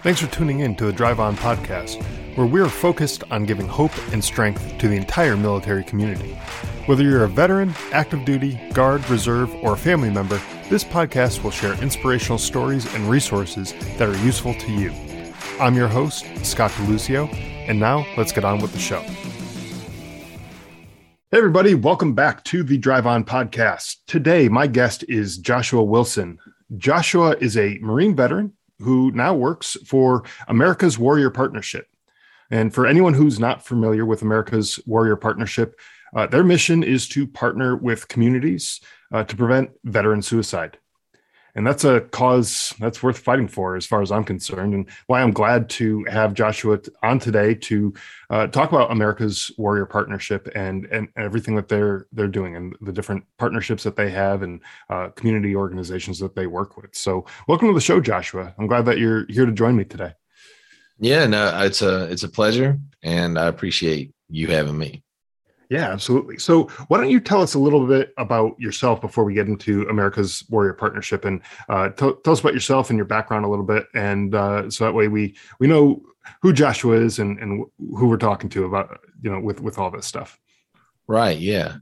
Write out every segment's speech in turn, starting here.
Thanks for tuning in to the Drive On podcast, where we are focused on giving hope and strength to the entire military community. Whether you're a veteran, active duty, guard, reserve, or a family member, this podcast will share inspirational stories and resources that are useful to you. I'm your host, Scott DeLucio, and now let's get on with the show. Hey everybody, welcome back to the Drive On podcast. Today, my guest is Joshua Wilson. Joshua is a Marine veteran who now works for America's Warrior Partnership. And for anyone who's not familiar with America's Warrior Partnership, their mission is to partner with communities to prevent veteran suicide. And that's a cause that's worth fighting for as far as I'm concerned, and why I'm glad to have Joshua on today to talk about America's Warrior Partnership and everything that they're doing and the different partnerships that they have and community organizations that they work with. So welcome to the show, Joshua. I'm glad that you're here to join me today. Yeah, no, it's a pleasure, and I appreciate you having me. Yeah, absolutely. So why don't you tell us a little bit about yourself before we get into America's Warrior Partnership, and tell us about yourself and your background a little bit. And so that way we know who Joshua is and who we're talking to about, with all this stuff. Right. Yeah.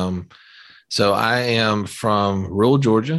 So I am from rural Georgia.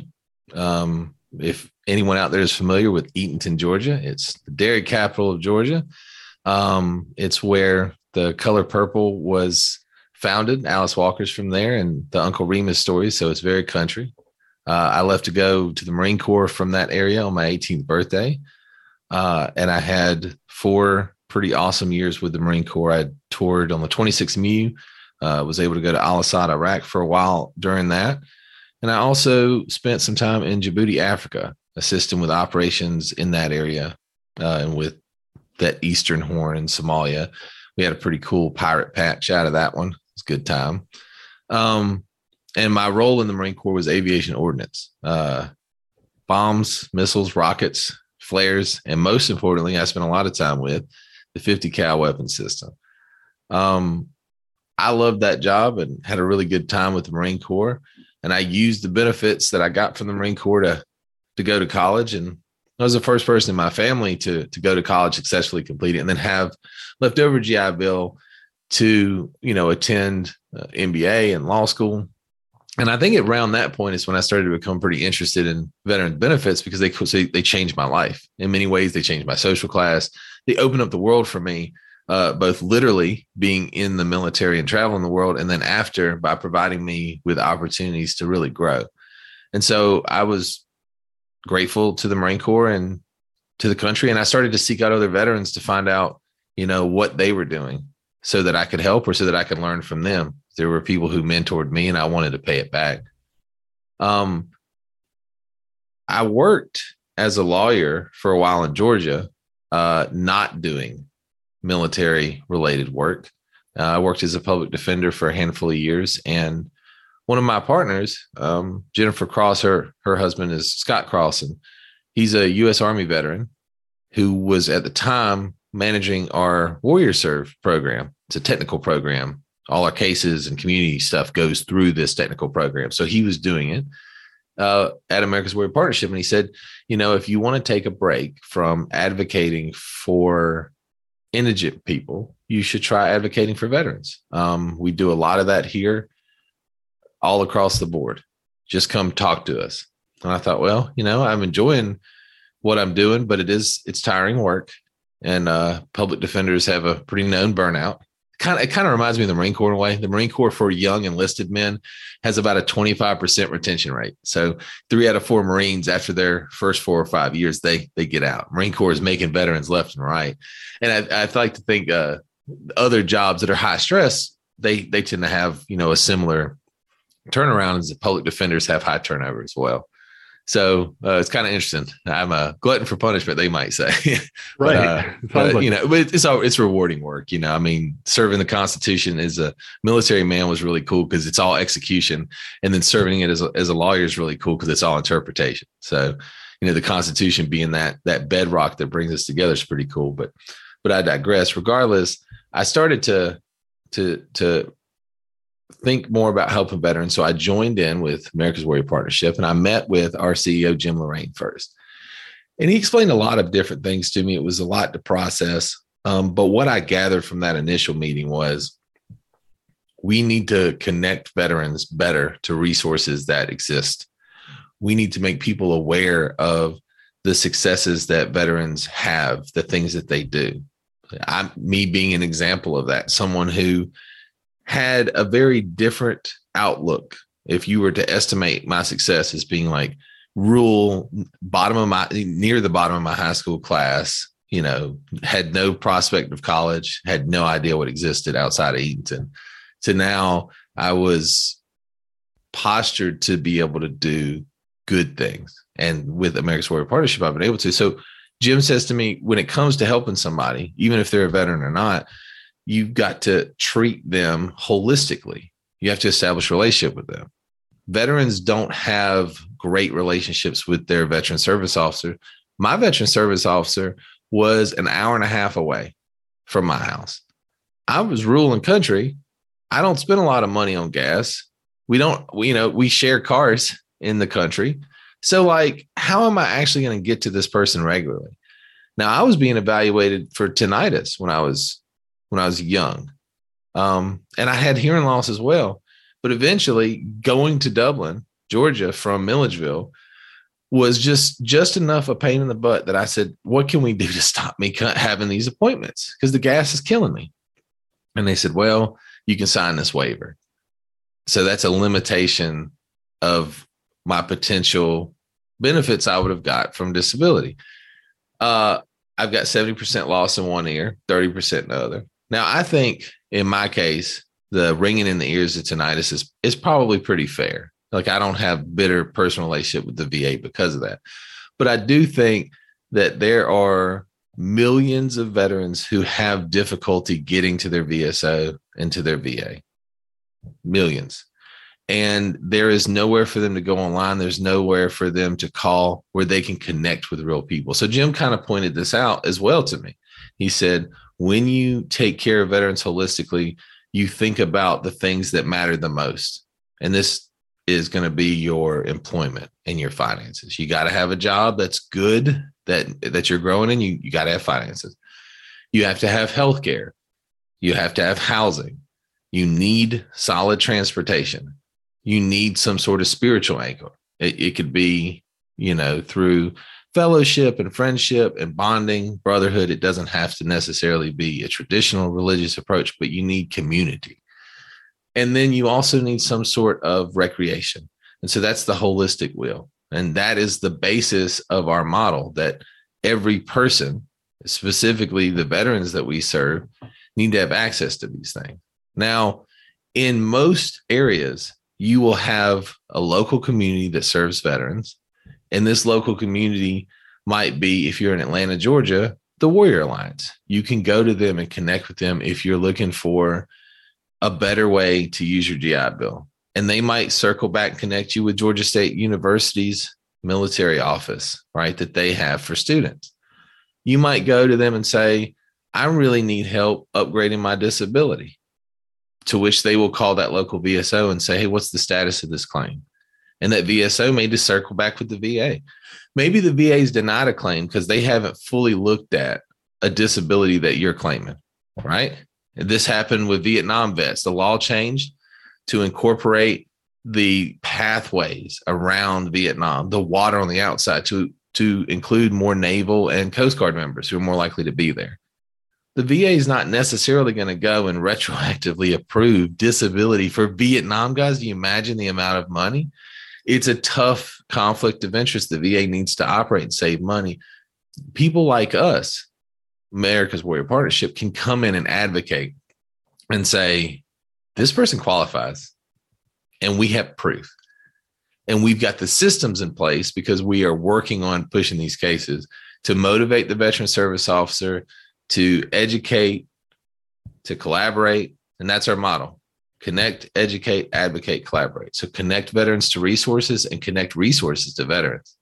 If anyone out there is familiar with Eatonton, Georgia, it's the dairy capital of Georgia. It's where the color purple was founded. Alice Walker's from there, and the Uncle Remus story. So it's very country. I left to go to the Marine Corps from that area on my 18th birthday. And I had 4 pretty awesome years with the Marine Corps. I toured on the 26th MEU, was able to go to Al-Assad, Iraq for a while during that. And I also spent some time in Djibouti, Africa, assisting with operations in that area and with that Eastern Horn in Somalia. We had a pretty cool pirate patch out of that one. It's a good time. And my role in the Marine Corps was aviation ordnance, bombs, missiles, rockets, flares, and most importantly, I spent a lot of time with the 50 cal weapon system. I loved that job and had a really good time with the Marine Corps. And I used the benefits that I got from the Marine Corps to go to college. And I was the first person in my family to go to college, successfully complete it, and then have leftover GI Bill to, attend MBA and law school. And I think around that point is when I started to become pretty interested in veteran benefits, because they changed my life. In many ways, they changed my social class. They opened up the world for me, both literally being in the military and traveling the world, and then after by providing me with opportunities to really grow. And so I was grateful to the Marine Corps and to the country. And I started to seek out other veterans to find out, what they were doing so that I could help or so that I could learn from them. There were people who mentored me and I wanted to pay it back. I worked as a lawyer for a while in Georgia, not doing military related work. I worked as a public defender for a handful of years, and one of my partners, Jennifer Cross, her husband is Scott Cross, and he's a U.S. Army veteran who was at the time managing our Warrior Serve program. It's a technical program. All our cases and community stuff goes through this technical program. So he was doing it at America's Warrior Partnership. And he said, if you want to take a break from advocating for indigent people, you should try advocating for veterans. We do a lot of that here all across the board. Just come talk to us. And I thought, well, I'm enjoying what I'm doing, but it's tiring work. And public defenders have a pretty known burnout. It kind of reminds me of the Marine Corps in a way. The Marine Corps for young enlisted men has about a 25% retention rate. So 3 out of 4 Marines after their first 4 or 5 years, they get out. Marine Corps is making veterans left and right. And I'd like to think other jobs that are high stress, they tend to have, a similar turnaround as the public defenders have high turnover as well. So it's kind of interesting. I'm a glutton for punishment, they might say. Right. but it's rewarding work. Serving the Constitution as a military man was really cool because it's all execution, and then serving it as a lawyer is really cool because it's all interpretation. So, the Constitution being that bedrock that brings us together is pretty cool. But I digress. Regardless, I started to think more about helping veterans. So I joined in with America's Warrior Partnership, and I met with our CEO, Jim Lorraine, first. And he explained a lot of different things to me. It was a lot to process. But what I gathered from that initial meeting was we need to connect veterans better to resources that exist. We need to make people aware of the successes that veterans have, the things that they do. Me being an example of that, someone who had a very different outlook. If you were to estimate my success as being like rural, near the bottom of my high school class, had no prospect of college, had no idea what existed outside of Eatonton, to now I was postured to be able to do good things. And with America's Warrior Partnership, I've been able to. So Jim says to me, when it comes to helping somebody, even if they're a veteran or not, you've got to treat them holistically. You have to establish a relationship with them. Veterans don't have great relationships with their veteran service officer. My veteran service officer was an hour and a half away from my house. I was rural and country. I don't spend a lot of money on gas. We share cars in the country. So like, how am I actually going to get to this person regularly? Now, I was being evaluated for tinnitus when I was young. And I had hearing loss as well. But eventually going to Dublin, Georgia from Milledgeville was just enough a pain in the butt that I said, what can we do to stop me having these appointments? Because the gas is killing me. And they said, well, you can sign this waiver. So that's a limitation of my potential benefits I would have got from disability. I've got 70% loss in one ear, 30% in the other. Now, I think in my case, the ringing in the ears of tinnitus is probably pretty fair. Like, I don't have bitter personal relationship with the VA because of that. But I do think that there are millions of veterans who have difficulty getting to their VSO and to their VA. Millions. And there is nowhere for them to go online. There's nowhere for them to call where they can connect with real people. So Jim kind of pointed this out as well to me. He said, when you take care of veterans holistically, you think about the things that matter the most. And this is going to be your employment and your finances. You got to have a job that's good, that you're growing in. You got to have finances. You have to have healthcare. You have to have housing. You need solid transportation. You need some sort of spiritual anchor. It could be, through fellowship and friendship and bonding, brotherhood. It doesn't have to necessarily be a traditional religious approach, but you need community. And then you also need some sort of recreation. And so that's the holistic wheel. And that is the basis of our model, that every person, specifically the veterans that we serve, need to have access to these things. Now, in most areas, you will have a local community that serves veterans. And this local community might be, if you're in Atlanta, Georgia, the Warrior Alliance. You can go to them and connect with them if you're looking for a better way to use your GI Bill. And they might circle back and connect you with Georgia State University's military office, right, that they have for students. You might go to them and say, I really need help upgrading my disability, to which they will call that local VSO and say, hey, what's the status of this claim? And that VSO may just circle back with the VA. Maybe the VA's denied a claim because they haven't fully looked at a disability that you're claiming, right? This happened with Vietnam vets. The law changed to incorporate the pathways around Vietnam, the water on the outside, to include more Naval and Coast Guard members who are more likely to be there. The VA is not necessarily going to go and retroactively approve disability for Vietnam guys. Do you imagine the amount of money? It's a tough conflict of interest. The VA needs to operate and save money. People like us, America's Warrior Partnership, can come in and advocate and say, this person qualifies, and we have proof. And we've got the systems in place because we are working on pushing these cases to motivate the veteran service officer, to educate, to collaborate. And that's our model. Connect, educate, advocate, collaborate. So connect veterans to resources and connect resources to veterans.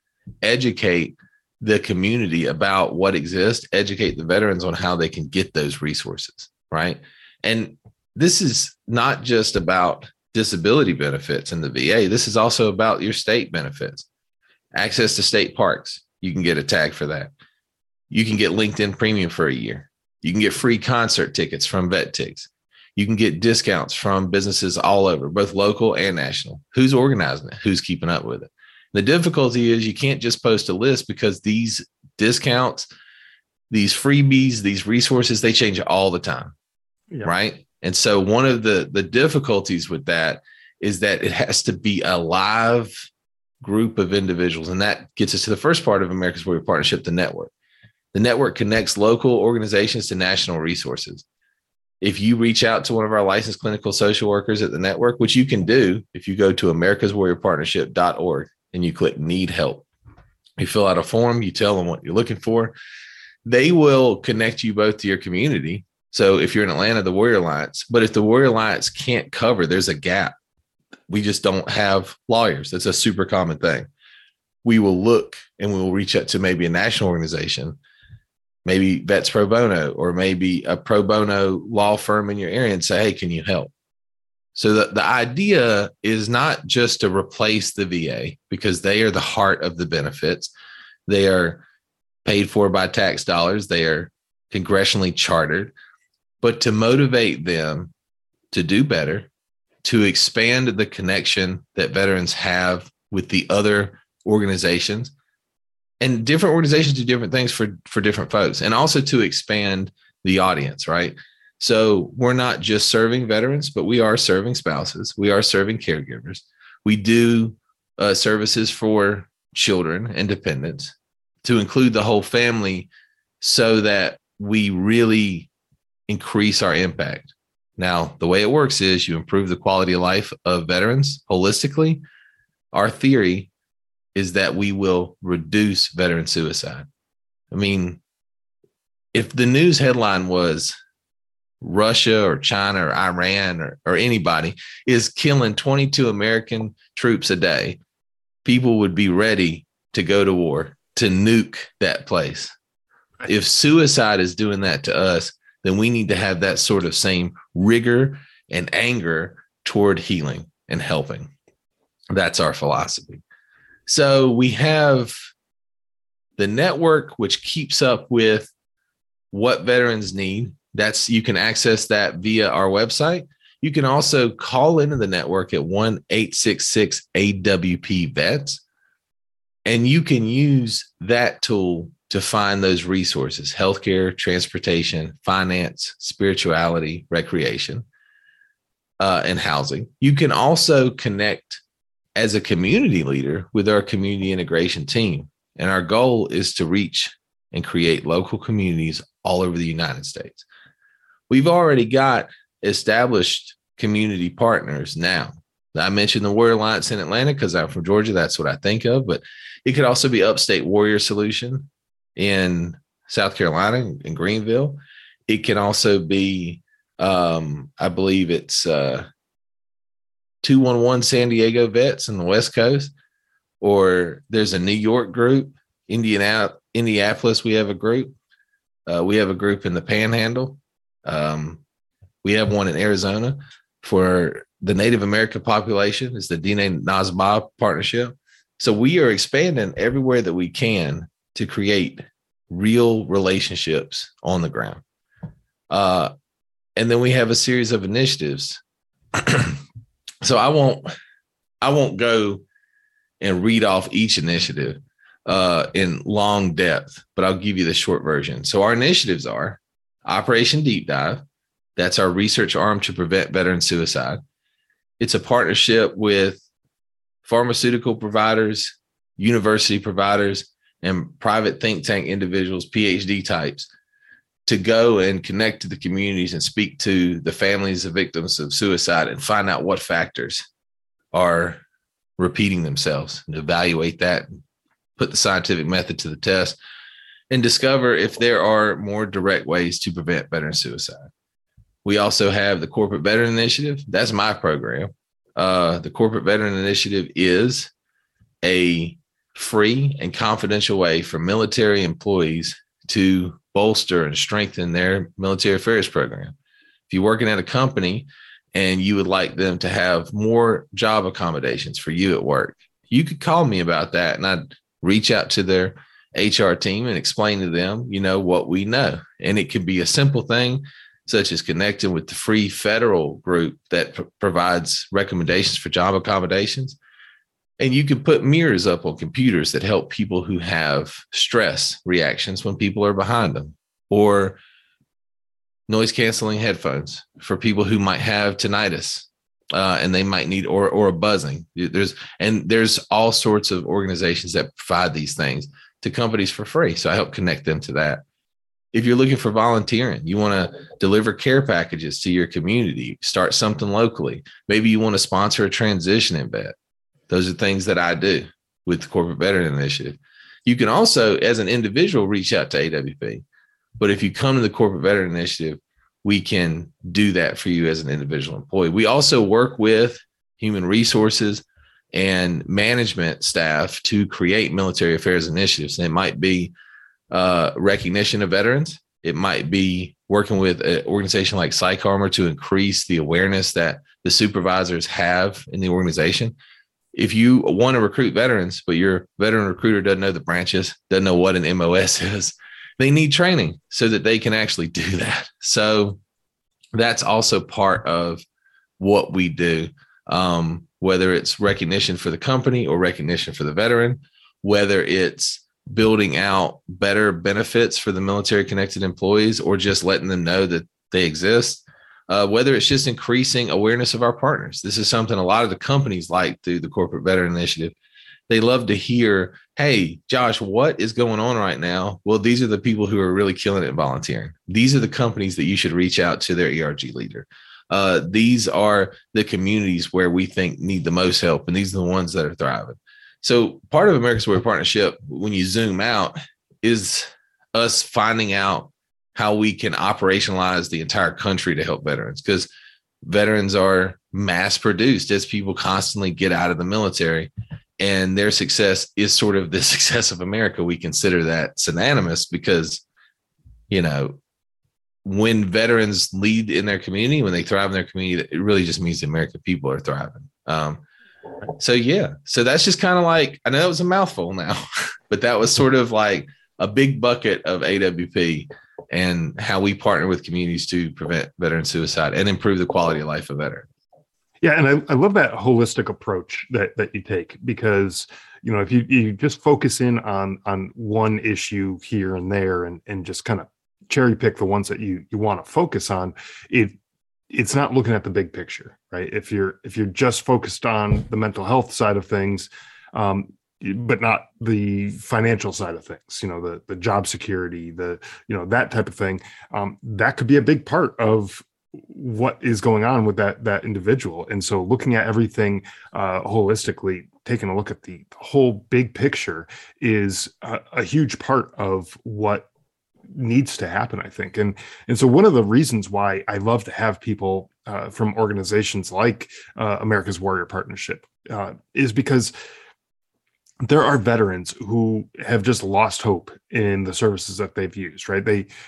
Educate the community about what exists, educate the veterans on how they can get those resources, right? And this is not just about disability benefits in the VA. This is also about your state benefits, access to state parks. you can get a tag for that. You can get LinkedIn Premium for a year. You can get free concert tickets from VetTix. You can get discounts from businesses all over, both local and national. Who's organizing it? Who's keeping up with it? The difficulty is you can't just post a list, because these discounts, these freebies, these resources, they change all the time, right? And so one of the difficulties with that is that it has to be a live group of individuals. And that gets us to the first part of America's Warrior Partnership, the network. The network connects local organizations to national resources. If you reach out to one of our licensed clinical social workers at the network, which you can do if you go to americaswarriorpartnership.org and you click need help, you fill out a form, you tell them what you're looking for. They will connect you both to your community. So if you're in Atlanta, the Warrior Alliance, but if the Warrior Alliance can't cover, there's a gap. We just don't have lawyers. That's a super common thing. We will look and we will reach out to maybe a national organization, maybe Vets Pro Bono, or maybe a pro bono law firm in your area, and say, hey, can you help? So the idea is not just to replace the VA, because they are the heart of the benefits. They are paid for by tax dollars. They are congressionally chartered, but to motivate them to do better, to expand the connection that veterans have with the other organizations. And different organizations do different things for different folks, and also to expand the audience, right? So we're not just serving veterans, but we are serving spouses. We are serving caregivers. We do services for children and dependents, to include the whole family, so that we really increase our impact. Now, the way it works is you improve the quality of life of veterans holistically. Our theory is that we will reduce veteran suicide. I mean, if the news headline was Russia or China or Iran or anybody is killing 22 American troops a day, people would be ready to go to war, to nuke that place. If suicide is doing that to us, then we need to have that sort of same rigor and anger toward healing and helping. That's our philosophy. So we have the network, which keeps up with what veterans need. You can access that via our website. You can also call into the network at 1-866-AWP-VETS, and you can use that tool to find those resources: healthcare, transportation, finance, spirituality, recreation, and housing. You can also connect as a community leader with our community integration team. And our goal is to reach and create local communities all over the United States. We've already got established community partners now. I mentioned the Warrior Alliance in Atlanta because I'm from Georgia. That's what I think of, but it could also be Upstate Warrior Solution in South Carolina, in Greenville. It can also be, I believe it's 211 San Diego Vets in the West Coast, or there's a New York group, Indianapolis. We have a group. We have a group in the Panhandle. We have one in Arizona for the Native American population. It's the Dine Nazba Partnership. So we are expanding everywhere that we can to create real relationships on the ground. And then we have a series of initiatives. So I won't go and read off each initiative in long depth, but I'll give you the short version. So our initiatives are Operation Deep Dive. That's our research arm to prevent veteran suicide. It's a partnership with pharmaceutical providers, university providers, and private think tank individuals, PhD types, to go and connect to the communities and speak to the families of victims of suicide and find out what factors are repeating themselves, and evaluate that, and put the scientific method to the test, and discover if there are more direct ways to prevent veteran suicide. We also have the Corporate Veteran Initiative. That's my program. The Corporate Veteran Initiative is a free and confidential way for military employees to bolster and strengthen their military affairs program. If you're working at a company and you would like them to have more job accommodations for you at work, you could call me about that, and I'd reach out to their HR team and explain to them, what we know. And it could be a simple thing, such as connecting with the free federal group that provides recommendations for job accommodations. And you can put mirrors up on computers that help people who have stress reactions when people are behind them, or noise canceling headphones for people who might have tinnitus and they might need, or a buzzing. There's all sorts of organizations that provide these things to companies for free. So I help connect them to that. If you're looking for volunteering, you want to deliver care packages to your community, start something locally. Maybe you want to sponsor a transition embed. Those are things that I do with the Corporate Veteran Initiative. You can also, as an individual, reach out to AWP. But if you come to the Corporate Veteran Initiative, we can do that for you as an individual employee. We also work with human resources and management staff to create military affairs initiatives. And it might be recognition of veterans. It might be working with an organization like PsychArmor to increase the awareness that the supervisors have in the organization. If you want to recruit veterans, but your veteran recruiter doesn't know the branches, doesn't know what an MOS is, they need training so that they can actually do that. So that's also part of what we do, whether it's recognition for the company or recognition for the veteran, whether it's building out better benefits for the military connected employees or just letting them know that they exist, whether it's just increasing awareness of our partners. This is something a lot of the companies like through the Corporate Veteran Initiative. They love to hear, hey, Josh, what is going on right now? Well, these are the people who are really killing it volunteering. These are the companies that you should reach out to their ERG leader. These are the communities where we think need the most help, and these are the ones that are thriving. So part of America's Warrior Partnership, when you zoom out, is us finding out how we can operationalize the entire country to help veterans, because veterans are mass produced as people constantly get out of the military. And their success is sort of the success of America. We consider that synonymous because, when veterans lead in their community, when they thrive in their community, it really just means the American people are thriving. So that's just kind of like, I know that was a mouthful now, but that was sort of like a big bucket of AWP and how we partner with communities to prevent veteran suicide and improve the quality of life of veterans. Yeah, and I love that holistic approach that you take, because if you just focus in on one issue here and there and just kind of cherry pick the ones that you want to focus on, it's not looking at the big picture, right? If you're just focused on the mental health side of things, but not the financial side of things, the job security, that type of thing, that could be a big part of what is going on with that individual. And so looking at everything holistically, taking a look at the whole big picture is a huge part of what needs to happen, I think. And so one of the reasons why I love to have people from organizations like America's Warrior Partnership is because there are veterans who have just lost hope in the services that they've used, right?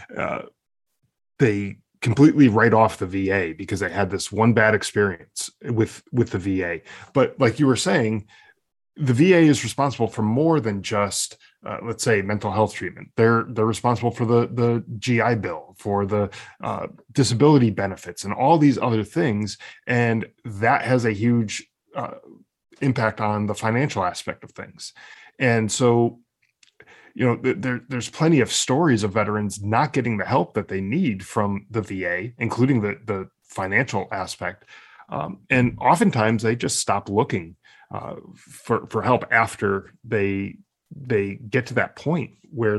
They completely write off the VA because they had this one bad experience with the VA. But like you were saying, the VA is responsible for more than just, let's say, mental health treatment. They're responsible for the GI Bill, for the disability benefits, and all these other things. And that has a huge impact on the financial aspect of things. And so, there's plenty of stories of veterans not getting the help that they need from the VA, including the financial aspect. And oftentimes they just stop looking for help after they get to that point where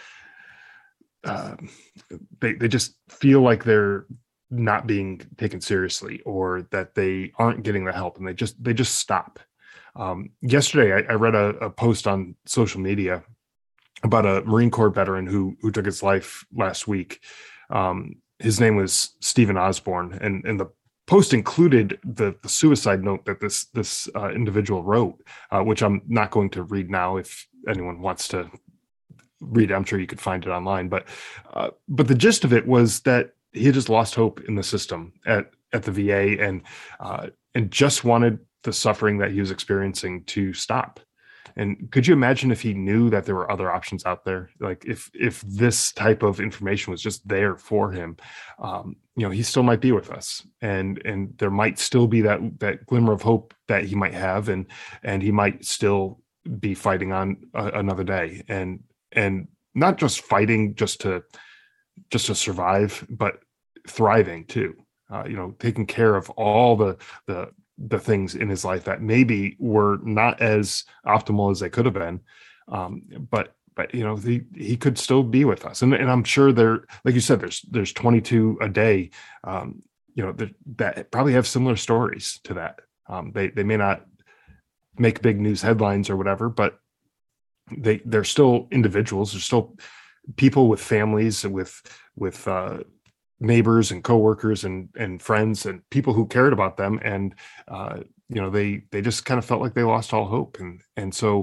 they just feel like they're not being taken seriously, or that they aren't getting the help, and they just stop. Yesterday, I read a post on social media about a Marine Corps veteran who took his life last week. His name was Stephen Osborne, and the post included the suicide note that this individual wrote, which I'm not going to read now. If anyone wants to read it, I'm sure you could find it online. But the gist of it was that he had just lost hope in the system at the VA, and just wanted the suffering that he was experiencing to stop. And could you imagine if he knew that there were other options out there? Like if this type of information was just there for him, he still might be with us, and there might still be that glimmer of hope that he might have, and he might still be fighting on another day, and not just fighting just to survive, but thriving too. Taking care of all the things in his life that maybe were not as optimal as they could have been. But he could still be with us. And I'm sure there, like you said, there's 22 a day, that probably have similar stories to that. They may not make big news headlines or whatever, but they're still individuals. They're still people with families, with neighbors and coworkers and friends and people who cared about them. And, they just kind of felt like they lost all hope. And so,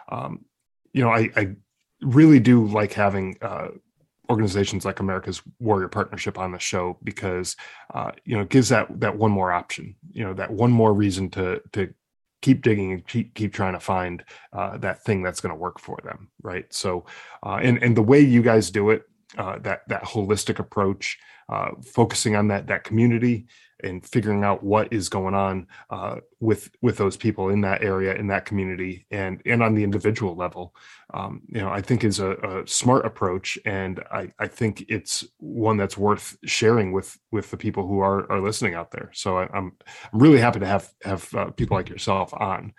I really do like having, organizations like America's Warrior Partnership on the show, because, it gives that one more option, that one more reason to keep digging and keep trying to find, that thing that's going to work for them. Right. So, and the way you guys do it, that holistic approach, focusing on that community and figuring out what is going on, with those people in that area, in that community, and on the individual level, I think is a smart approach. And I think it's one that's worth sharing with the people who are listening out there. So I'm really happy to have people like yourself on.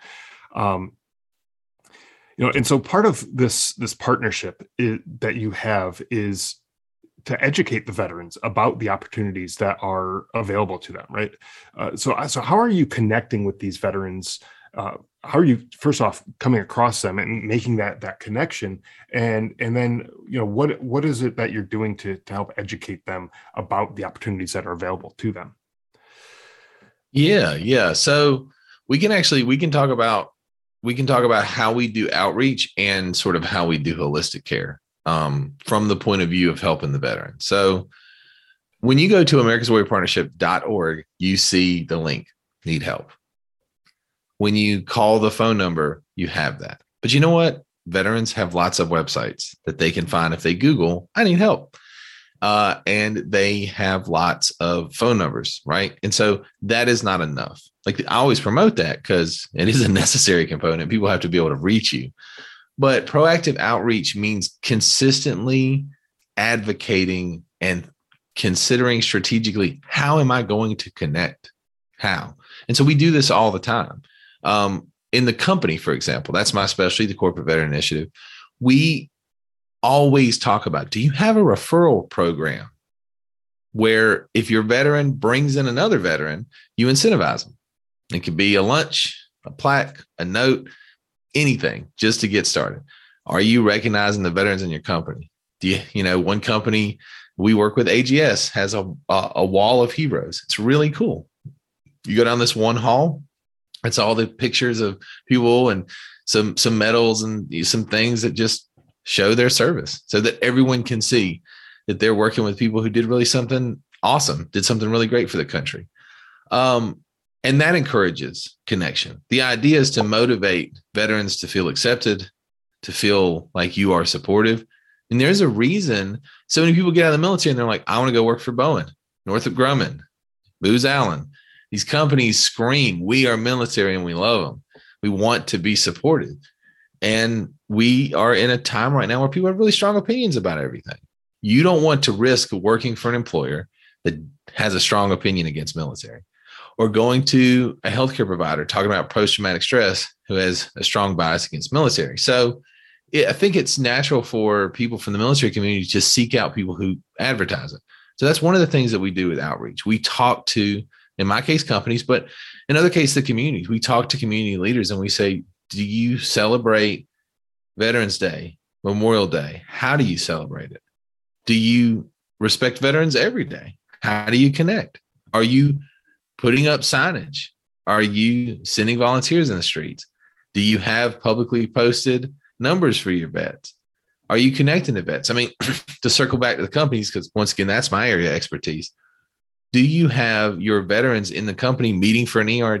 And so part of this partnership that you have is to educate the veterans about the opportunities that are available to them, right? So how are you connecting with these veterans? How are you, first off, coming across them and making that connection? And then, what is it that you're doing to help educate them about the opportunities that are available to them? Yeah. So we can talk about how we do outreach and sort of how we do holistic care, from the point of view of helping the veteran. So when you go to americaswarriorpartnership.org, you see the link, need help. When you call the phone number, you have that. But you know what? Veterans have lots of websites that they can find if they Google, I need help. And they have lots of phone numbers, right? And so that is not enough. Like, I always promote that because it is a necessary component. People have to be able to reach you. But proactive outreach means consistently advocating and considering strategically, how am I going to connect? How? And so we do this all the time. In the company, for example, that's my specialty, the Corporate Veteran Initiative. We always talk about, do you have a referral program where if your veteran brings in another veteran, you incentivize them? It could be a lunch, a plaque, a note, anything just to get started. Are you recognizing the veterans in your company? Do you, one company we work with, AGS, has a wall of heroes. It's really cool. You go down this one hall, it's all the pictures of people and some medals and some things that just show their service so that everyone can see that they're working with people who did really something awesome, did something really great for the country. And that encourages connection. The idea is to motivate veterans to feel accepted, to feel like you are supportive. And there's a reason so many people get out of the military and they're like, I want to go work for Boeing, Northrop Grumman, Booz Allen. These companies scream, we are military and we love them. We want to be supported. And we are in a time right now where people have really strong opinions about everything. You don't want to risk working for an employer that has a strong opinion against military, or going to a healthcare provider talking about post-traumatic stress who has a strong bias against military. So I think it's natural for people from the military community to seek out people who advertise it. So that's one of the things that we do with outreach. We talk to, in my case, companies, but in other cases, the communities. We talk to community leaders and we say, do you celebrate Veterans Day, Memorial Day? How do you celebrate it? Do you respect veterans every day? How do you connect? Are you putting up signage? Are you sending volunteers in the streets? Do you have publicly posted numbers for your vets? Are you connecting to vets? I mean, to circle back to the companies, because once again, that's my area of expertise. Do you have your veterans in the company meeting for an ERG?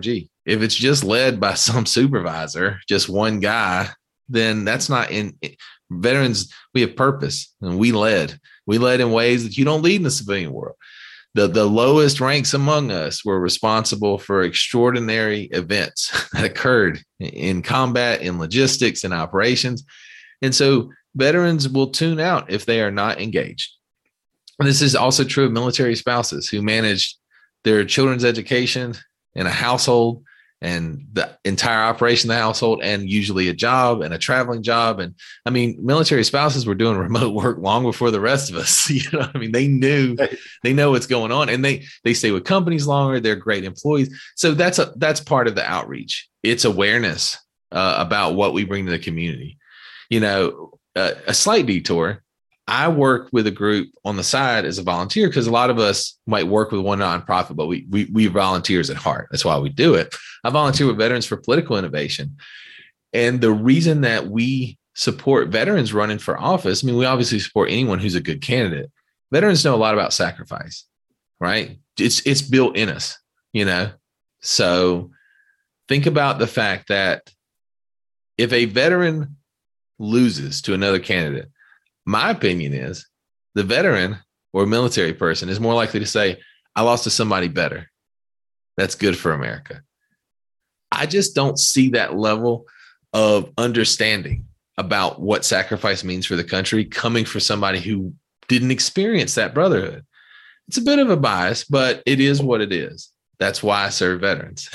If it's just led by some supervisor, just one guy, then that's not in veterans. We have purpose, and we led in ways that you don't lead in the civilian world. The lowest ranks among us were responsible for extraordinary events that occurred in combat, in logistics, and operations. And so veterans will tune out if they are not engaged. And this is also true of military spouses who managed their children's education in a household and the entire operation of the household, and usually a job and a traveling job. And I mean, military spouses were doing remote work long before the rest of us. I mean, they know what's going on, and they stay with companies longer. They're great employees. So that's part of the outreach. It's awareness about what we bring to the community. A slight detour. I work with a group on the side as a volunteer, because a lot of us might work with one nonprofit, but we volunteers at heart. That's why we do it. I volunteer with Veterans for Political Innovation. And the reason that we support veterans running for office, I mean, we obviously support anyone who's a good candidate. Veterans know a lot about sacrifice, right? It's built in us, So think about the fact that if a veteran loses to another candidate, my opinion is the veteran or military person is more likely to say, I lost to somebody better. That's good for America. I just don't see that level of understanding about what sacrifice means for the country coming from somebody who didn't experience that brotherhood. It's a bit of a bias, but it is what it is. That's why I serve veterans.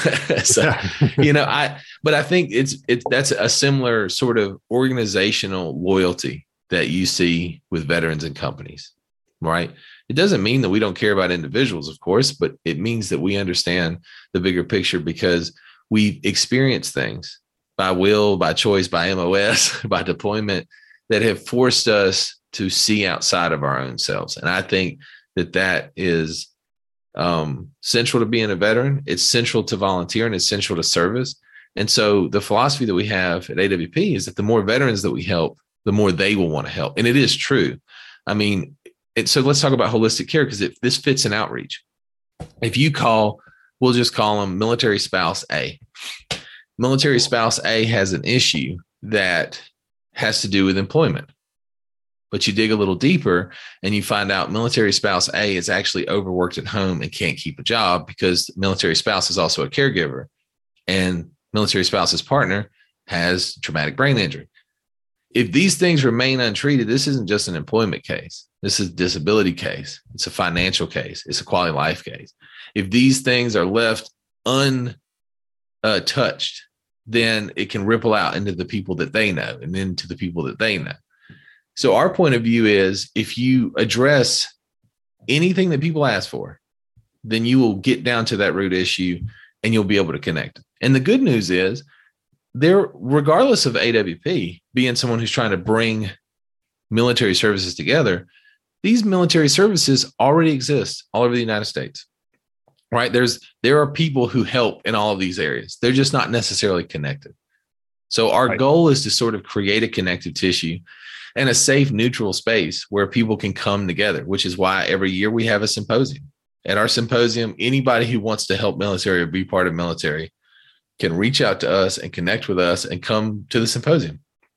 But I think that's a similar sort of organizational loyalty that you see with veterans and companies, right? It doesn't mean that we don't care about individuals, of course, but it means that we understand the bigger picture because we've experienced things by will, by choice, by MOS, by deployment that have forced us to see outside of our own selves. And I think that is central to being a veteran. It's central to volunteering. It's central to service. And so the philosophy that we have at AWP is that the more veterans that we help, the more they will want to help. And it is true. I mean, so let's talk about holistic care, because this fits in outreach. If you we'll just call them military spouse A. Military spouse A has an issue that has to do with employment. But you dig a little deeper and you find out military spouse A is actually overworked at home and can't keep a job because military spouse is also a caregiver, and military spouse's partner has traumatic brain injury. If these things remain untreated, this isn't just an employment case. This is a disability case. It's a financial case. It's a quality of life case. If these things are left untouched, then it can ripple out into the people that they know and then to the people that they know. So our point of view is if you address anything that people ask for, then you will get down to that root issue and you'll be able to connect. And the good news is, regardless of AWP being someone who's trying to bring military services together, these military services already exist all over the United States, right? There are people who help in all of these areas. They're just not necessarily connected. So our goal is to sort of create a connective tissue and a safe, neutral space where people can come together, which is why every year we have a symposium. At our symposium, anybody who wants to help military or be part of military can reach out to us and connect with us and come to the symposium.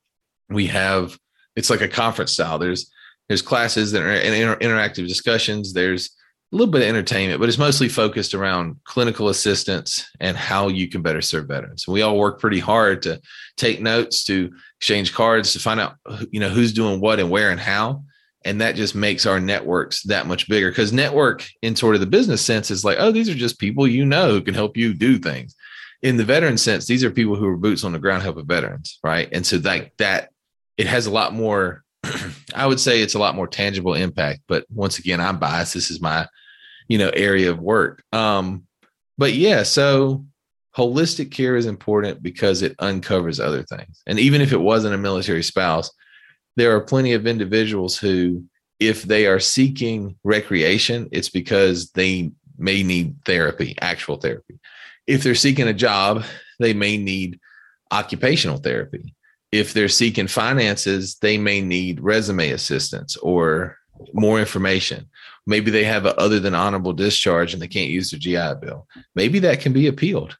It's like a conference style. There's classes that are interactive discussions. There's a little bit of entertainment, but it's mostly focused around clinical assistance and how you can better serve veterans. We all work pretty hard to take notes, to exchange cards, to find out, who's doing what and where and how. And that just makes our networks that much bigger, because network in sort of the business sense is like, oh, these are just people who can help you do things. In the veteran sense, these are people who are boots on the ground helping veterans, right? And so that it has a lot more, I would say it's a lot more tangible impact. But once again, I'm biased. This is my, area of work. But yeah, so holistic care is important because it uncovers other things. And even if it wasn't a military spouse, there are plenty of individuals who, if they are seeking recreation, it's because they may need therapy, actual therapy. If they're seeking a job, they may need occupational therapy. If they're seeking finances, they may need resume assistance or more information. Maybe they have a other than honorable discharge and they can't use their GI Bill. Maybe that can be appealed.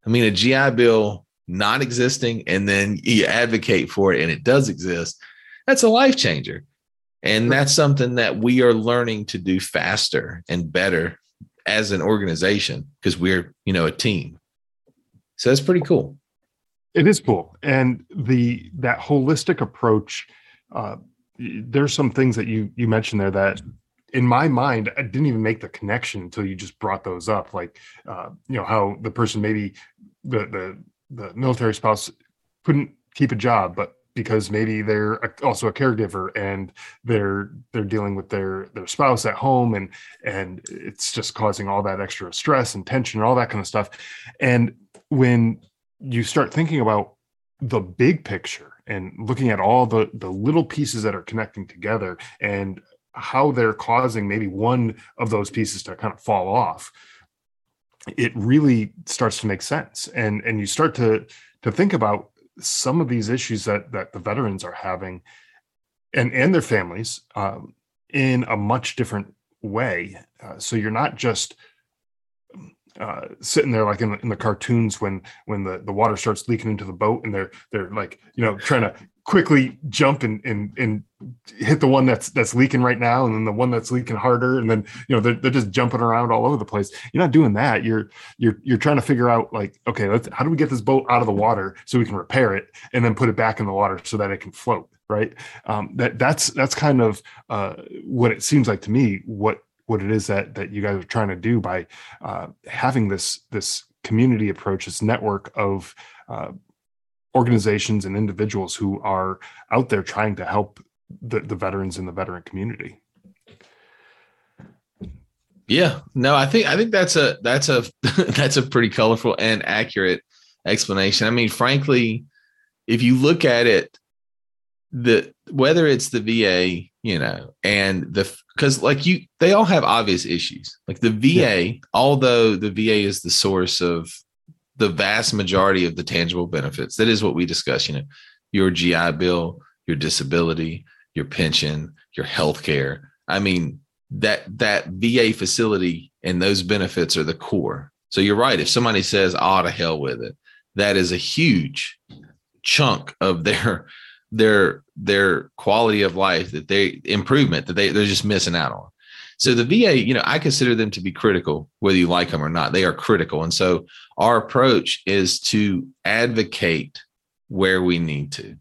I mean, a GI Bill not existing and then you advocate for it and it does exist, that's a life changer. And that's something that we are learning to do faster and better as an organization because we're, a team. So that's pretty cool. It is cool. And that holistic approach, there's some things that you mentioned there that in my mind, I didn't even make the connection until you just brought those up. Like, how the person, maybe the military spouse couldn't keep a job, but because maybe they're also a caregiver and they're dealing with their spouse at home and it's just causing all that extra stress and tension and all that kind of stuff. And when you start thinking about the big picture and looking at all the little pieces that are connecting together and how they're causing maybe one of those pieces to kind of fall off, it really starts to make sense. And you start to think about some of these issues that the veterans are having and their families in a much different way. So you're not just sitting there like in the cartoons when the water starts leaking into the boat and they're like, trying to quickly jump and hit the one that's leaking right now and then the one that's leaking harder and then they're just jumping around all over the place. You're not doing that. You're trying to figure out like, okay, how do we get this boat out of the water so we can repair it and then put it back in the water so that it can float, right? That's kind of what it seems like to me, what it is that you guys are trying to do by having this community approach, this network of organizations and individuals who are out there trying to help the veterans in the veteran community. Yeah, no, I think that's a that's a pretty colorful and accurate explanation. I mean, frankly, if you look at it, whether it's the VA, and because they all have obvious issues. Like the VA, although the VA is the source of the vast majority of the tangible benefits, that is what we discuss, your GI Bill, your disability, your pension, your health care. I mean, that VA facility and those benefits are the core. So you're right. If somebody says, "Oh, to hell with it," that is a huge chunk of their quality of life that they're just missing out on. So the VA, I consider them to be critical, whether you like them or not. They are critical. And so our approach is to advocate where we need to,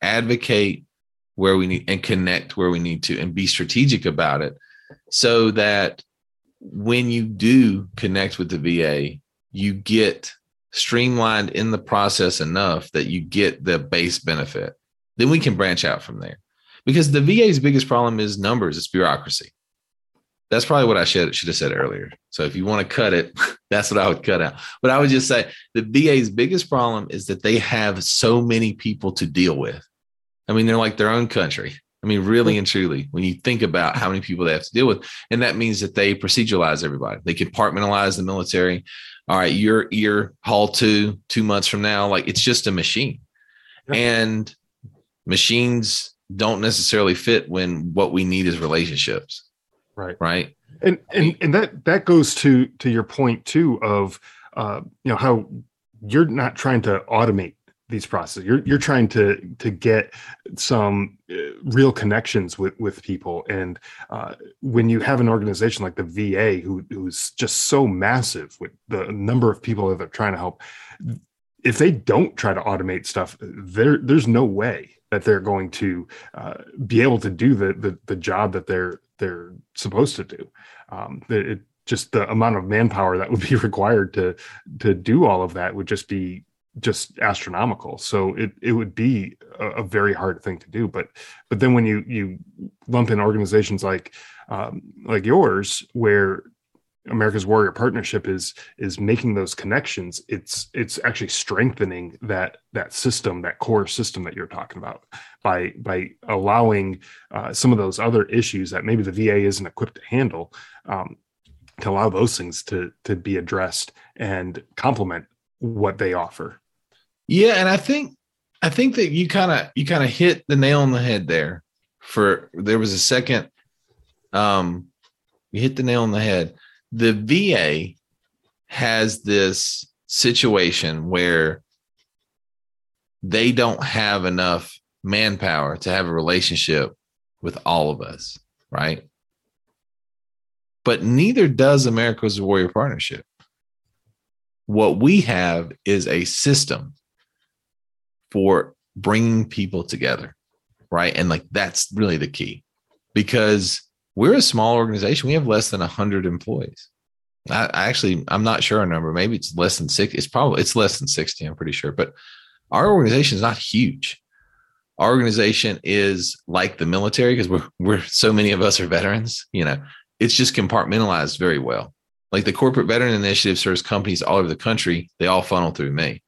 and connect where we need to, and be strategic about it so that when you do connect with the VA, you get streamlined in the process enough that you get the base benefit. Then we can branch out from there, because the VA's biggest problem is numbers. It's bureaucracy. That's probably what I should have said earlier. So if you want to cut it, that's what I would cut out. But I would just say the VA's biggest problem is that they have so many people to deal with. I mean, they're like their own country. I mean, really and truly, when you think about how many people they have to deal with, and that means that they proceduralize everybody. They compartmentalize the military. All right, you're Hall 2 months from now. Like, it's just a machine. Yeah. And machines don't necessarily fit when what we need is relationships. Right. And that goes to your point too of how you're not trying to automate these processes. You're trying to get some real connections with people. And when you have an organization like the VA who's just so massive with the number of people that they're trying to help, if they don't try to automate stuff, there's no way that they're going to be able to do the job that they're supposed to do. Just the amount of manpower that would be required to do all of that would just be astronomical. So it would be a very hard thing to do. But then when you lump in organizations like yours, where America's Warrior Partnership is making those connections, it's actually strengthening that system, that core system that you're talking about, by allowing some of those other issues that maybe the VA isn't equipped to handle, to allow those things to be addressed and complement what they offer. Yeah, and I think that you kind of hit the nail on the head there. There was a second, you hit the nail on the head. The VA has this situation where they don't have enough manpower to have a relationship with all of us, right? But neither does America's Warrior Partnership. What we have is a system for bringing people together, right? And like, that's really the key, because we're a small organization. We have less than 100 employees. I'm not sure our number. Maybe it's less than 6. It's less than 60. I'm pretty sure, but our organization is not huge. Our organization is like the military, because we're so many of us are veterans, it's just compartmentalized very well. Like the Corporate Veteran Initiative serves companies all over the country. They all funnel through me.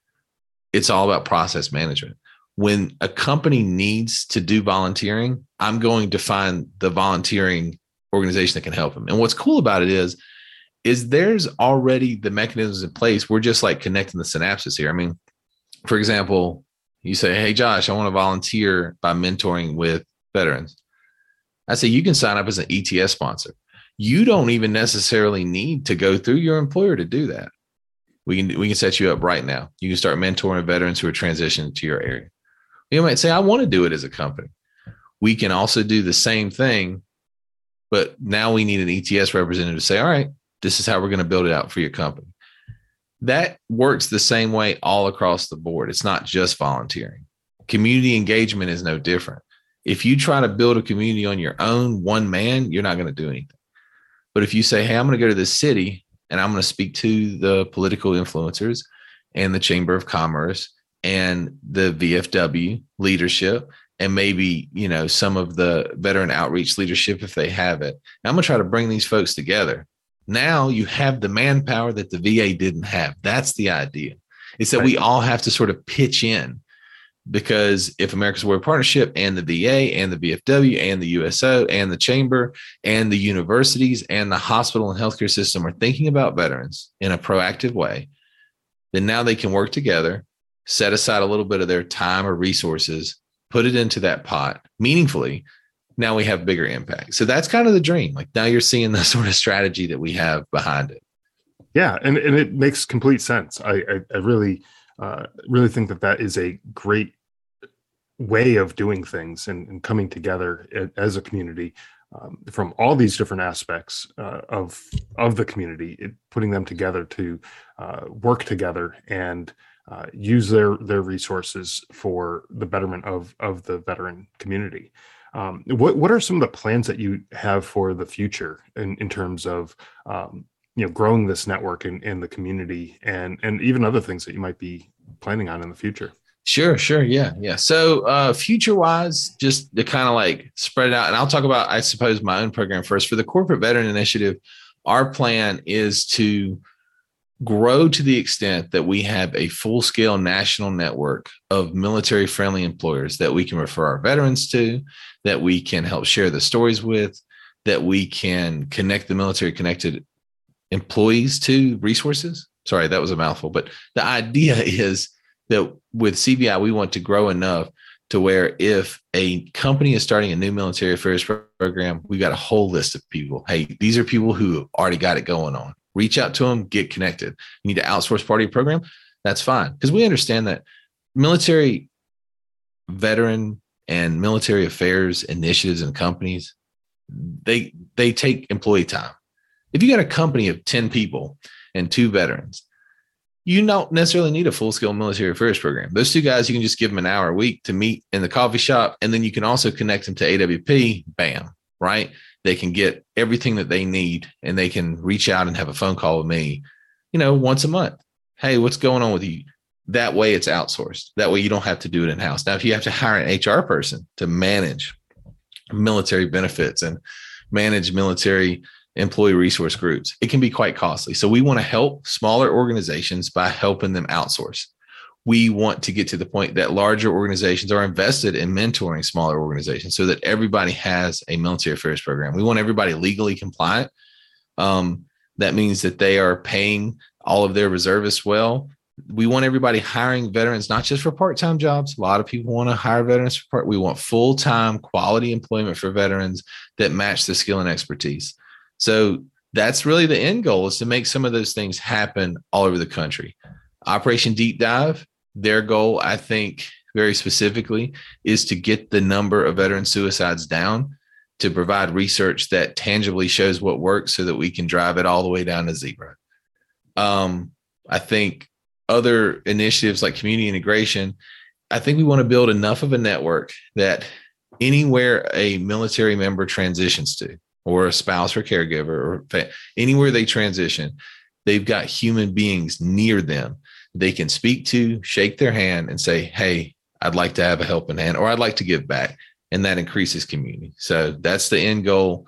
It's all about process management. When a company needs to do volunteering, I'm going to find the volunteering organization that can help them. And what's cool about it is there's already the mechanisms in place. We're just like connecting the synapses here. I mean, for example, you say, hey, Josh, I want to volunteer by mentoring with veterans. I say, you can sign up as an ETS sponsor. You don't even necessarily need to go through your employer to do that. We can set you up right now. You can start mentoring veterans who are transitioning to your area. You might say, I want to do it as a company. We can also do the same thing, but now we need an ETS representative to say, all right, this is how we're going to build it out for your company. That works the same way all across the board. It's not just volunteering. Community engagement is no different. If you try to build a community on your own, one man, you're not going to do anything. But if you say, hey, I'm going to go to this city and I'm going to speak to the political influencers and the Chamber of Commerce and the VFW leadership, and maybe, some of the veteran outreach leadership, if they have it, and I'm going to try to bring these folks together. Now you have the manpower that the VA didn't have. That's the idea. It's that we all have to sort of pitch in, because if America's Warrior Partnership and the VA and the VFW and the USO and the Chamber and the universities and the hospital and healthcare system are thinking about veterans in a proactive way, then now they can work together, set aside a little bit of their time or resources, put it into that pot meaningfully. Now we have bigger impact. So that's kind of the dream. Like now you're seeing the sort of strategy that we have behind it. Yeah. And it makes complete sense. I really think that is a great way of doing things and coming together as a community from all these different aspects of the community, putting them together to work together and use their resources for the betterment of the veteran community. What are some of the plans that you have for the future in terms of growing this network in the community and even other things that you might be planning on in the future? Sure. Yeah. So future wise, just to kind of like spread it out, and I'll talk about, I suppose, my own program first. For the Corporate Veteran Initiative, our plan is to grow to the extent that we have a full-scale national network of military-friendly employers that we can refer our veterans to, that we can help share the stories with, that we can connect the military-connected employees to resources. Sorry, that was a mouthful. But the idea is that with CVI, we want to grow enough to where if a company is starting a new military affairs program, we got a whole list of people. Hey, these are people who already got it going on. Reach out to them, get connected. You need to outsource part of your program. That's fine. Because we understand that military veteran and military affairs initiatives and companies, they take employee time. If you got a company of 10 people and 2 veterans, you don't necessarily need a full-scale military affairs program. Those 2 guys, you can just give them an hour a week to meet in the coffee shop, and then you can also connect them to AWP, bam, right? They can get everything that they need, and they can reach out and have a phone call with me, once a month. Hey, what's going on with you? That way it's outsourced. That way you don't have to do it in-house. Now, if you have to hire an HR person to manage military benefits and manage military employee resource groups, it can be quite costly. So we want to help smaller organizations by helping them outsource. We want to get to the point that larger organizations are invested in mentoring smaller organizations so that everybody has a military affairs program. We want everybody legally compliant. That means that they are paying all of their reservists well. We want everybody hiring veterans, not just for part-time jobs. A lot of people want to hire veterans for part. We want full-time quality employment for veterans that match the skill and expertise. So that's really the end goal, is to make some of those things happen all over the country. Operation Deep Dive, their goal, I think, very specifically, is to get the number of veteran suicides down, to provide research that tangibly shows what works so that we can drive it all the way down to zero. I think other initiatives like community integration, I think we want to build enough of a network that anywhere a military member transitions to, or a spouse or caregiver, or anywhere they transition, they've got human beings near them they can speak to, shake their hand, and say, hey, I'd like to have a helping hand, or I'd like to give back. And that increases community. So that's the end goal.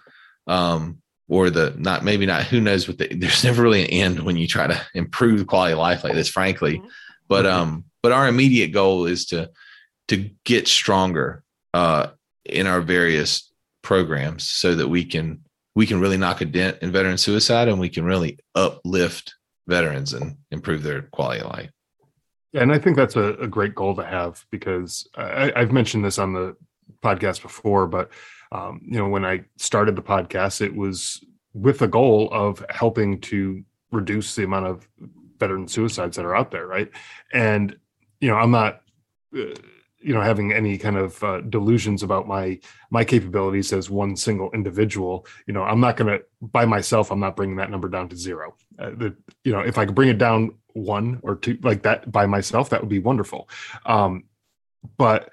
Or maybe not, who knows what there's never really an end when you try to improve the quality of life like this, frankly. But our immediate goal is to get stronger in our various programs so that we can really knock a dent in veteran suicide, and we can really uplift veterans and improve their quality of life. Yeah, and I think that's a great goal to have, because I've mentioned this on the podcast before, but when I started the podcast, it was with the goal of helping to reduce the amount of veteran suicides that are out there, right? And I'm not having any kind of delusions about my capabilities as one single individual. I'm not going to, by myself, I'm not bringing that number down to zero. If I could bring it down 1 or 2 like that by myself, that would be wonderful. But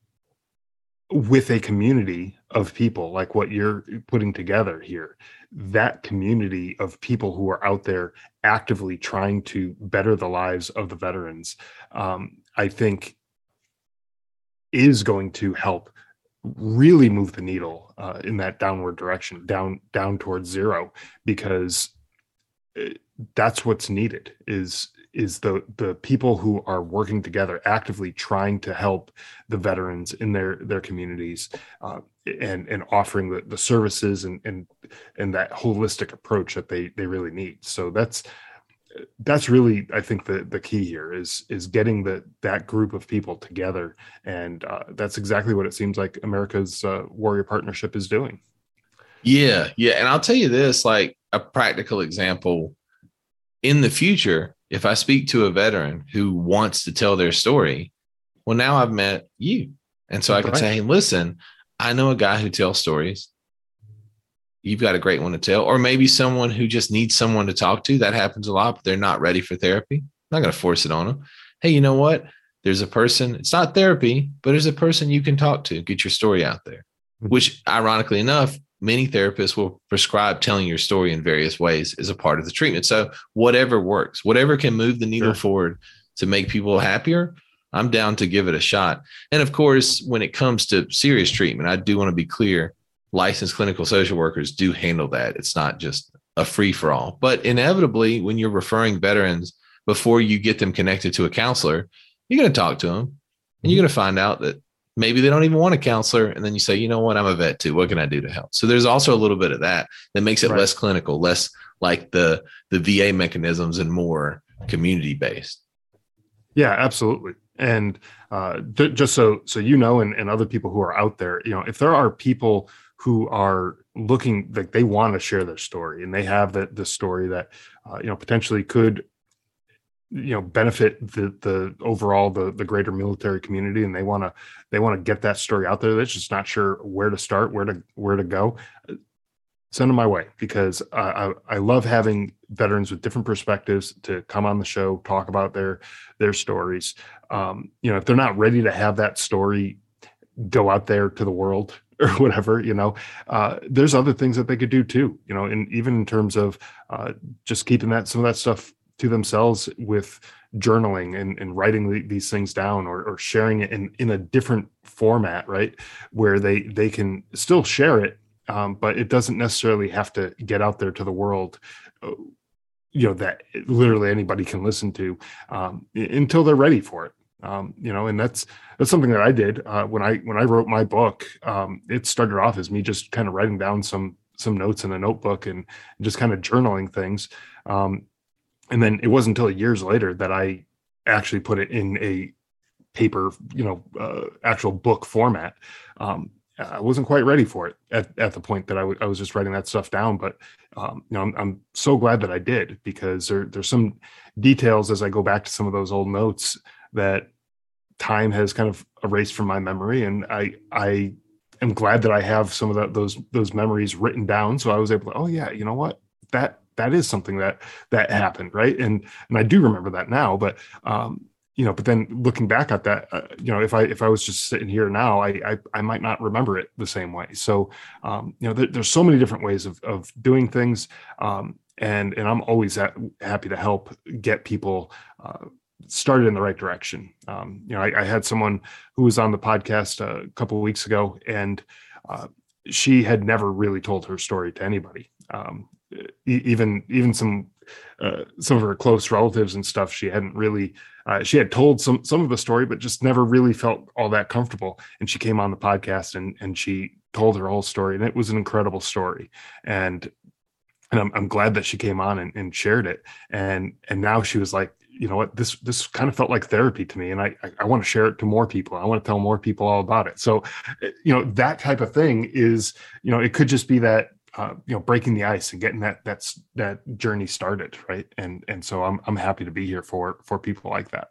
with a community of people like what you're putting together here, that community of people who are out there actively trying to better the lives of the veterans, I think is going to help really move the needle in that downward direction, down towards zero, because that's what's needed is the people who are working together, actively trying to help the veterans in their communities, and offering the services and that holistic approach that they really need. So that's really, I think, the key here is getting that group of people together. And that's exactly what it seems like America's Warrior Partnership is doing. Yeah. And I'll tell you this, like a practical example. In the future, if I speak to a veteran who wants to tell their story, well, now I've met you. And so I can say, hey, listen, I know a guy who tells stories. You've got a great one to tell. Or maybe someone who just needs someone to talk to. That happens a lot, but they're not ready for therapy. I'm not going to force it on them. Hey, you know what? There's a person, it's not therapy, but there's a person you can talk to, get your story out there, which ironically enough, many therapists will prescribe telling your story in various ways as a part of the treatment. So whatever works, whatever can move the needle forward to make people happier, I'm down to give it a shot. And of course, when it comes to serious treatment, I do want to be clear, licensed clinical social workers do handle that. It's not just a free for all, but inevitably when you're referring veterans, before you get them connected to a counselor, you're going to talk to them and you're going to find out that maybe they don't even want a counselor. And then you say, you know what, I'm a vet too. What can I do to help? So there's also a little bit of that makes it less clinical, less like the VA mechanisms and more community based. Yeah, absolutely. And just so and other people who are out there, if there are people who are looking like they want to share their story and they have the story that potentially could benefit the overall the greater military community, and they want to get that story out there, that's just not sure where to start, where to go, send them my way, because I love having veterans with different perspectives to come on the show, talk about their stories. If they're not ready to have that story go out there to the world or whatever, there's other things that they could do too, and even in terms of just keeping some of that stuff to themselves with journaling and writing these things down, or sharing it in a different format, right? Where they can still share it, but it doesn't necessarily have to get out there to the world, that literally anybody can listen to until they're ready for it. And that's something that I did when I wrote my book. It started off as me just kind of writing down some notes in a notebook and just kind of journaling things. And then it wasn't until years later that I actually put it in a paper, actual book format. I wasn't quite ready for it at the point that I was just writing that stuff down. But I'm so glad that I did, because there's some details as I go back to some of those old notes that time has kind of erased from my memory, and I am glad that I have some of those memories written down. So I was able to, oh yeah, you know what, that is something that happened, right? And I do remember that now, but but then looking back at that, if I was just sitting here now, I might not remember it the same way. So there's so many different ways of doing things, and I'm always happy to help get people started in the right direction. I had someone who was on the podcast a couple of weeks ago, and she had never really told her story to anybody. Even some of her close relatives and stuff, she hadn't really. She had told some of the story, but just never really felt all that comfortable. And she came on the podcast and she told her whole story, and it was an incredible story. And I'm glad that she came on and shared it. And now she was like, you know what, this kind of felt like therapy to me, and I want to share it to more people. I want to tell more people all about it. So, that type of thing is, it could just be that, breaking the ice and getting that journey started, right? And so I'm happy to be here for people like that.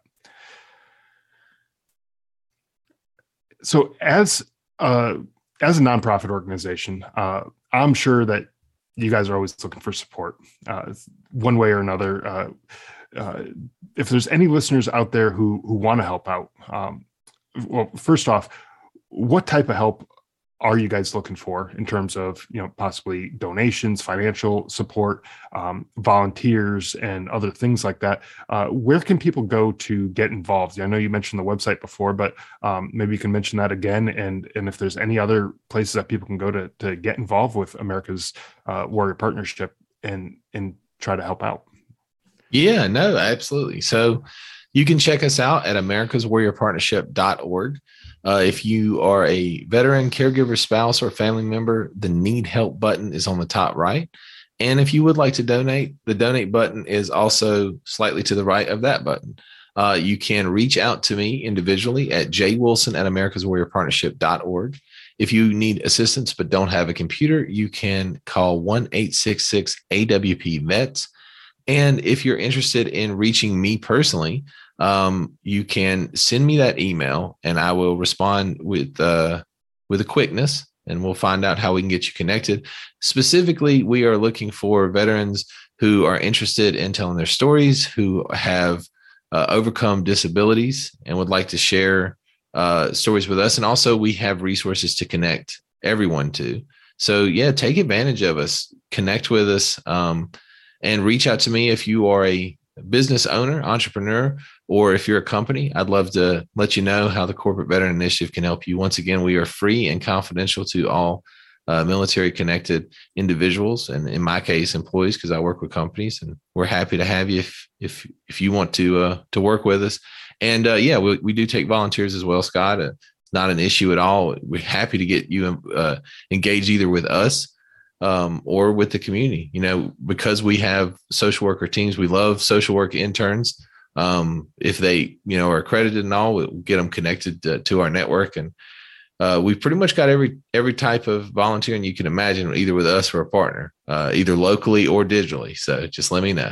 So as a nonprofit organization, I'm sure that you guys are always looking for support, one way or another. If there's any listeners out there who want to help out, well, first off, what type of help are you guys looking for in terms of, possibly donations, financial support, volunteers, and other things like that? Where can people go to get involved? I know you mentioned the website before, but maybe you can mention that again. And if there's any other places that people can go to get involved with America's Warrior Partnership and try to help out. Yeah, no, absolutely. So you can check us out at americaswarriorpartnership.org. If you are a veteran, caregiver, spouse, or family member, the Need Help button is on the top right. And if you would like to donate, the donate button is also slightly to the right of that button. You can reach out to me individually at jwilson@americaswarriorpartnership.org. If you need assistance but don't have a computer, you can call 1-866-AWP-VETS. And if you're interested in reaching me personally, you can send me that email and I will respond with a quickness, and we'll find out how we can get you connected. Specifically, we are looking for veterans who are interested in telling their stories, who have overcome disabilities and would like to share stories with us. And also we have resources to connect everyone to. So yeah, take advantage of us, connect with us, and reach out to me if you are a business owner, entrepreneur, or if you're a company. I'd love to let you know how the Corporate Veteran Initiative can help you. Once again, we are free and confidential to all military connected individuals, and in my case, employees, because I work with companies, and we're happy to have you if you want to work with us. And we do take volunteers as well, Scott. It's not an issue at all. We're happy to get you engaged either with us or with the community, because we have social worker teams. We love social work interns. If they, are accredited and all, we'll get them connected to our network. And we've pretty much got every type of volunteering you can imagine, either with us or a partner, either locally or digitally. So just let me know.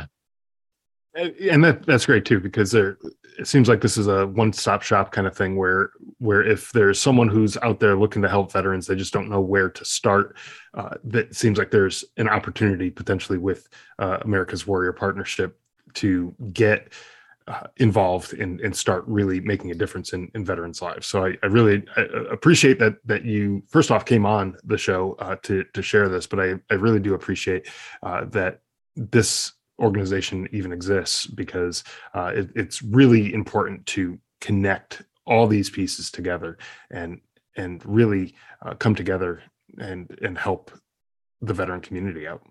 And that's great too, because it seems like this is a one-stop shop kind of thing where if there's someone who's out there looking to help veterans, they just don't know where to start. That seems like there's an opportunity potentially with America's Warrior Partnership to get involved and start really making a difference in veterans' lives. So I really appreciate that you first off came on the show to share this, but I really do appreciate that this organization even exists, because it's really important to connect all these pieces together and really come together and help the veteran community out.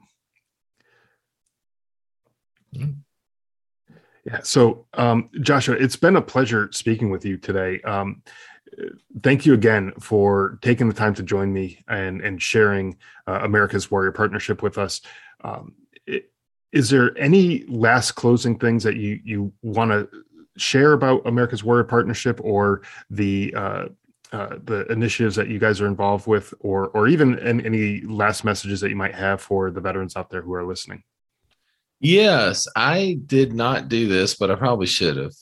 Mm. Yeah. So, Joshua, it's been a pleasure speaking with you today. Thank you again for taking the time to join me and sharing America's Warrior Partnership with us. Is there any last closing things that you want to share about America's Warrior Partnership, or the the initiatives that you guys are involved with, or even any last messages that you might have for the veterans out there who are listening. Yes, I did not do this, but I probably should have.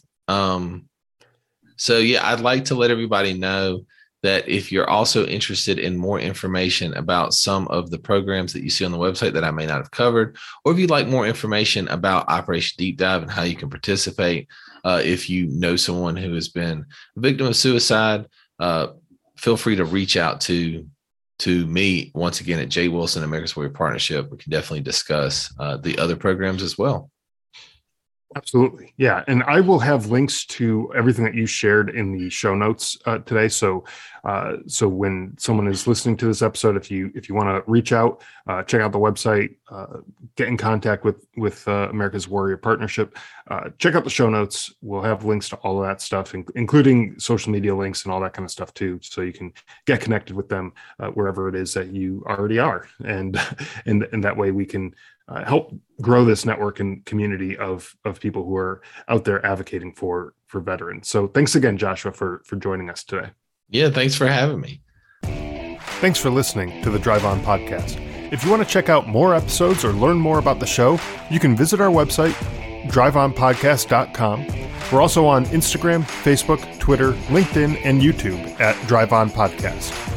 So yeah, I'd like to let everybody know that if you're also interested in more information about some of the programs that you see on the website that I may not have covered, or if you'd like more information about Operation Deep Dive and how you can participate, if you know someone who has been a victim of suicide, feel free to reach out to me once again at Jay Wilson, America's Warrior Partnership. We can definitely discuss the other programs as well. Absolutely. Yeah. And I will have links to everything that you shared in the show notes today. So when someone is listening to this episode, if you want to reach out, check out the website, get in contact with America's Warrior Partnership, check out the show notes. We'll have links to all of that stuff, including social media links and all that kind of stuff too. So you can get connected with them wherever it is that you already are. And that way we can help grow this network and community of people who are out there advocating for veterans. So thanks again, Joshua, for joining us today. Yeah, thanks for having me. Thanks for listening to the Drive On Podcast. If you want to check out more episodes or learn more about the show, you can visit our website, driveonpodcast.com. We're also on Instagram, Facebook, Twitter, LinkedIn, and YouTube at Drive On Podcast.